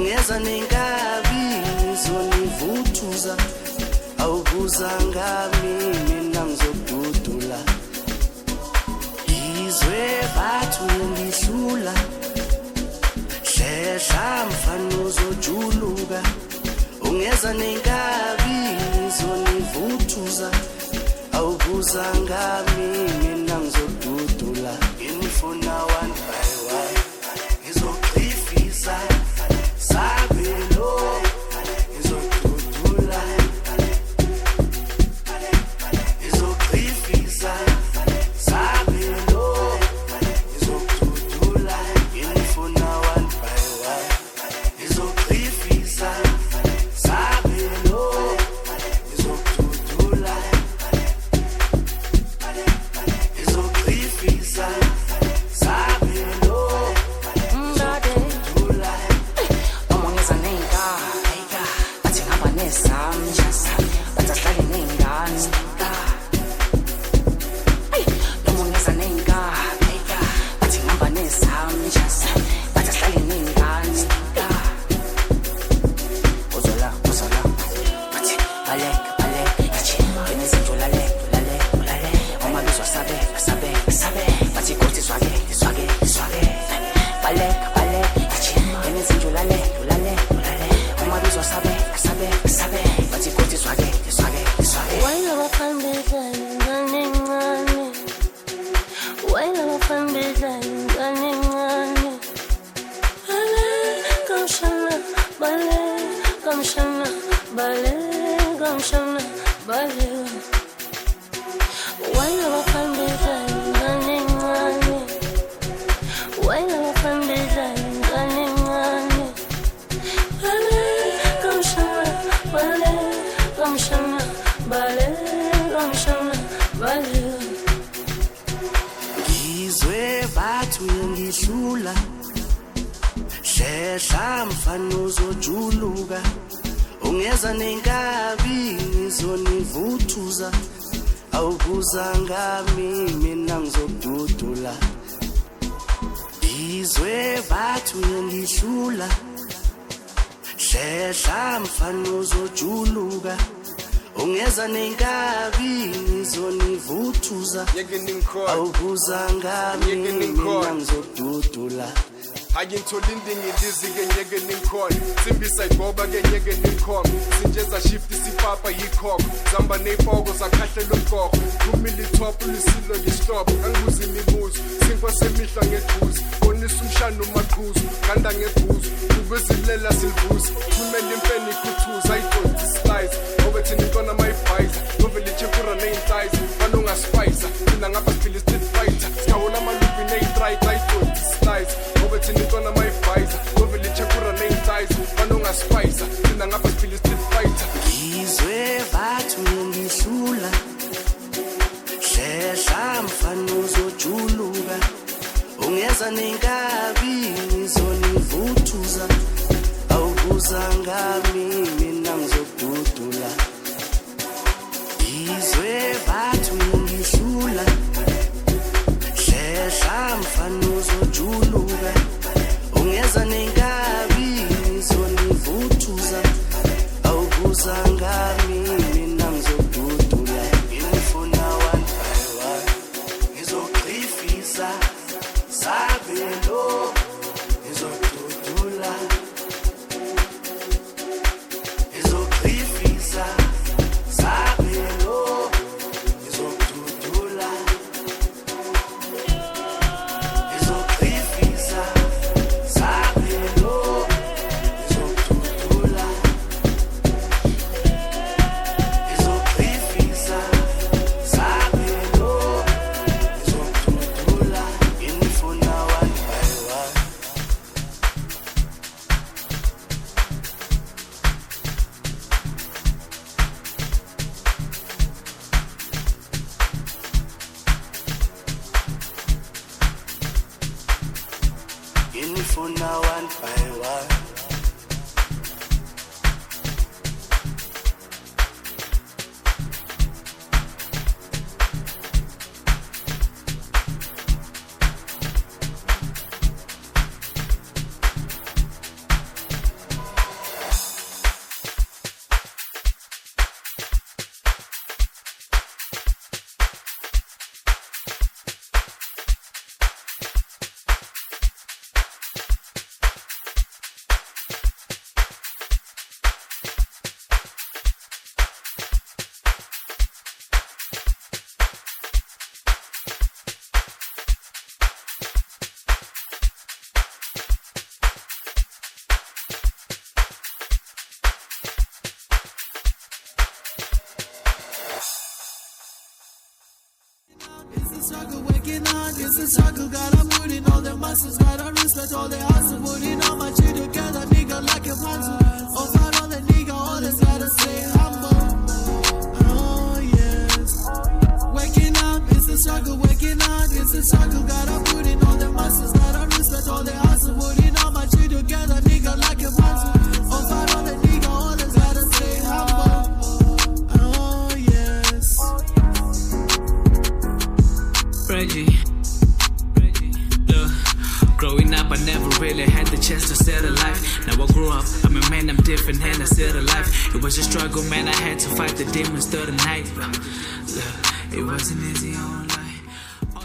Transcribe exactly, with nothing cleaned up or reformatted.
ungeza nenkabi ngizonivuthuza awubuzanga mina ngizodudula izwe bathu ngihlula shesha mfana uzojuluka ungeza nenkabi ngizonivuthuza awubuzanga mina ngizodudula ngifuna one by one ngizogqifisa sabelo ngizodudula ngizogqifisa sabelo ngizodudula ngifuna one by one ngizogqifisa sabelo ngizodudula ngizogqifisa sabelo ngizodudula Omongeza nenga bathi ngaba nesami bathahlale nengane hey omongeza nenga bathi ngaba nesami bathahlale nengane ozola ozola bathi balek balek yachi ngezinto lale lale lale omabizwa sabe sabe sabe bathi kothi swage swage swage balek balek yachi ngezinto lale lale lale omabizwa sabe sabe sabe bathi kothi swage swage swage Wayla bafambela ingane encane Wayla bafambela ingane encane Bale kamshana bale kamshana bale kamshana bale Wayla bafambela ingane encane Wayla bafambela ingane encane Bale kamshana bale kamshana bale kamshana bale ngizwe bathu ngihlula shesha mfana uzojuluka ungeza nenkabi ngizonivuthuza awubuzanga mina ngizodudula ngizwe bathu ngihlula shesha mfana uzojuluka ungeza nenkabi ngizonivuthuza awubuzanga mina ngizodudula Aginthola indingi idizike nyeke ninkhona simbisa igoba ke nyeke ninkhoma sinjeza shift sipapa yikhokho zamba nefoko sakhahlela umgogo kumili top lisilo ngistop angibuza imibuzo sinkwa semihla ngeduze bonisa umshana umaqhuzu kanda ngebuzo kubezilela silvuza kumele impeni ikhuthuza ayidonti slice ngoba thina intona mayibhayiza novele chekura neyinsize balunga spicer mina ngapha phila street fighter sikawona amalubi neyitrite ayidonti slice ngoba thina intona mayibhayiza novele chekura neyinsize balunga spicer mina ngapha phila street fighter ngizwe bathu ngihlula shesha mfana uzojuluka ungeza nenkabi ngizonivuthuza awubuzanga mina ngizodudula ngizwe bathu ngihlula shesha mfana uzojuluka ungeza nenkabi ngizonivuthuza awubuzanga mina ngizodudula ngifuna one by one ngizogqifisa sabelo ngizodudula ngizogqifisa sabelo ngizodudula ngizogqifisa sabelo ngizodudula ngizogqifisa sabelo ngizodudula ngifuna one by one ngifuna one by one working hard, it's a struggle. Gotta put in all the muscles, gotta respect all the hustle. Putting all my shit together, nigga, like a puzzle. Over all the nigga, always gotta stay humble. Oh yes. Waking up, it's a struggle. Waking hard, it's a struggle. Gotta put in all the muscles, gotta respect all the hustle. Putting all my shit together, nigga, like a puzzle. Over all the nigga, always gotta stay humble. Oh yes. Reggie, Reggie, look, growing up I never really had the chance to settle life. Now I grew up, I'm a man, I'm different and I settle life. It was a struggle, man, I had to fight the demons through the night. Look, it wasn't easy on